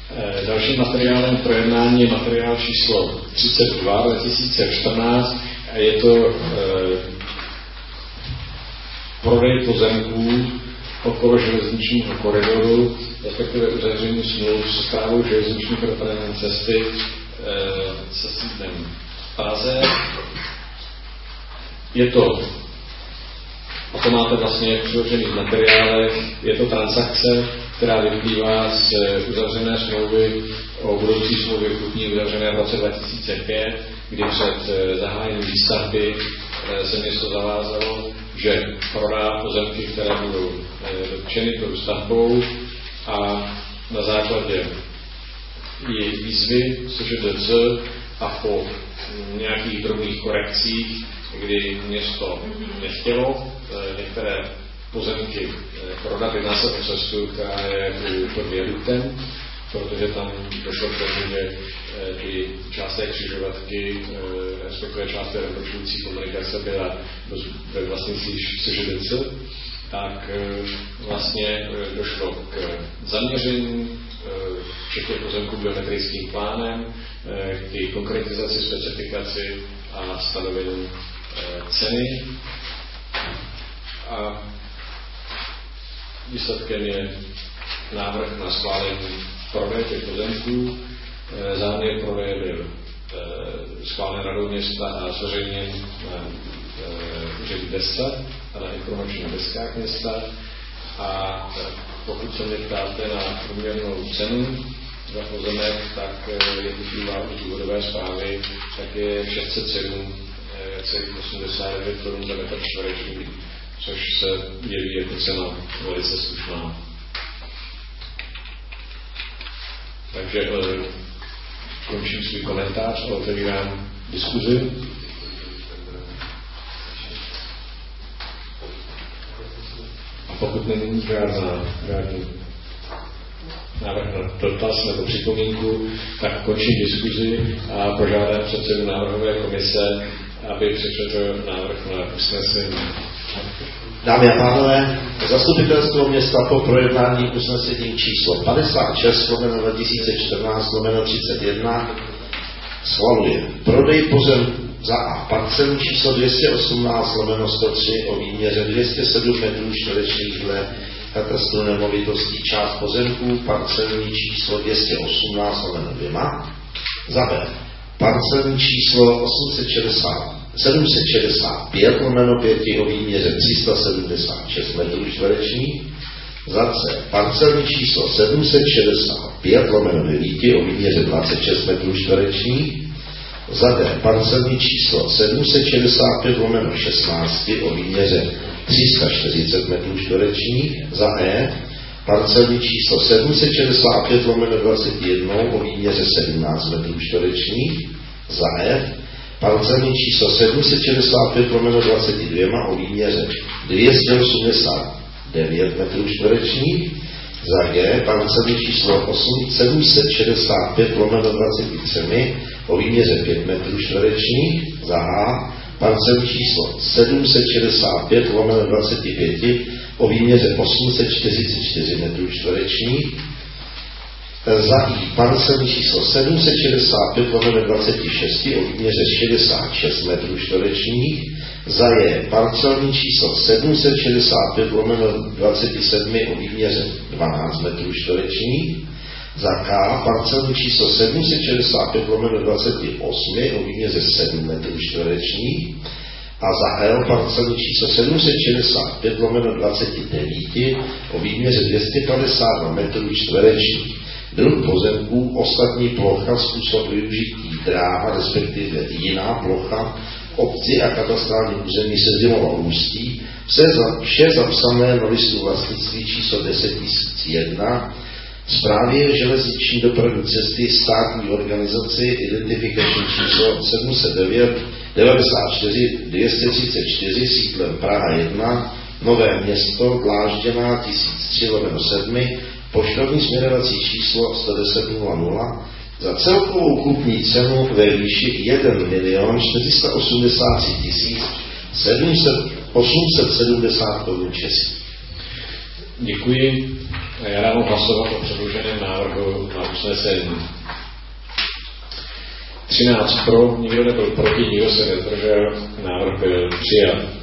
Dalším materiálem projednání je materiál číslo 32 2014 a je to prodej pozemků okolo železničního koridoru, respektive uzavření smluv s správou železniční dopravní cesty se sídlem v Praze. Je to, a to máte vlastně přiložený v materiálech, je to transakce, která vyplývá z uzavřené smlouvy o budoucí smlouvě kupní uzavřené v roce 2005, kdy před zahájením výstavby se město zavázalo, že prodá pozemky, které budou dotčeny tou stavbou, a na základě její výzvy SŽDC a po nějakých drobných korekcích, kdy město nechtělo některé pozemky prodat, jedná se o cestu, která je pod viaduktem, protože tam došlo k tomu, že ty části křižovatky, respektive části rozlišující komunikace byla ve vlastnictví SŽDC, tak vlastně došlo k zaměření všech těch pozemků biometrickým plánem, k konkretizaci, specifikaci a stanovení ceny. A výsledkem je návrh na schválení prodeje těch pozemků. Záměr prodeje byl schválen radou města a zveřejněn na úřední desce a na informačních deskách města. A pokud se mě ptáte na průměrnou cenu za pozemek, tak jak vyplývá u důvodové zprávy, tak je 607,89 korun za metr čtvereční, což se jeví jako cena velice slušná. Takže končím svůj komentář a otevírám diskuzi. A pokud není žádný návrh na dotaz nebo připomínku, tak končím diskuzi a požádám předsedu návrhové komise, aby přečetl návrh na usnesení. Dámy a pánové, zastupitelstvo města po projednání usnesení číslo 56/2014/31 schvaluje prodej pozemků za A parcelu číslo 218/103 o výměře 207 metrů čtverečních dle katastru nemovitostí část pozemků parcelní číslo 218/2 za B parcelní číslo 765/5 o výměře 376 metrů čtverečních, za C parcelní číslo 765/9 o výměře 26 metrů čtverečních, za D parcelní číslo 765/16 o výměře 340 metrů čtverečních, za E parcelní číslo 765/21 o výměře 17 metrů čtverečních, za F parcelní číslo 765/22 o výměře 289 metrů čtverečních, za G parcelní číslo 765/23 o výměře 5 metrů čtverečních, za H parcelní číslo 765/25 o výměře 844 metrů čtverečních, za I parcelní číslo 765/26 o výměře 66 metrů čtverečních, za J parcelní číslo 765/27 o výměře 12 metrů čtverečních, za K parcelní číslo 765/28 o výměře 7 metrů čtverečních a za L parcelní číslo 765/29 o výměře 252 metrů čtverečních. Druh pozemků, ostatní plocha, způsob využití, dráha, respektive jiná plocha, obci a katastrální území Sezimova Ústí, vše zapsané na listu vlastnictví číslo 1001, správě železniční dopravní cesty státní organizaci identifikační číslo 709 94 234 sídlem Praha 1, Nové Město, Dlážděná 1003/7, poštovní směrovací číslo 110 za celkovou kupní cenu ve výši 1 483 870 korun českých. Děkuji. Já dám hlasovat o předloženém návrhu návrhu na usnesení. 13 pro, nikdo nebyl proti, nikdo se nezdržel, návrh byl přijat.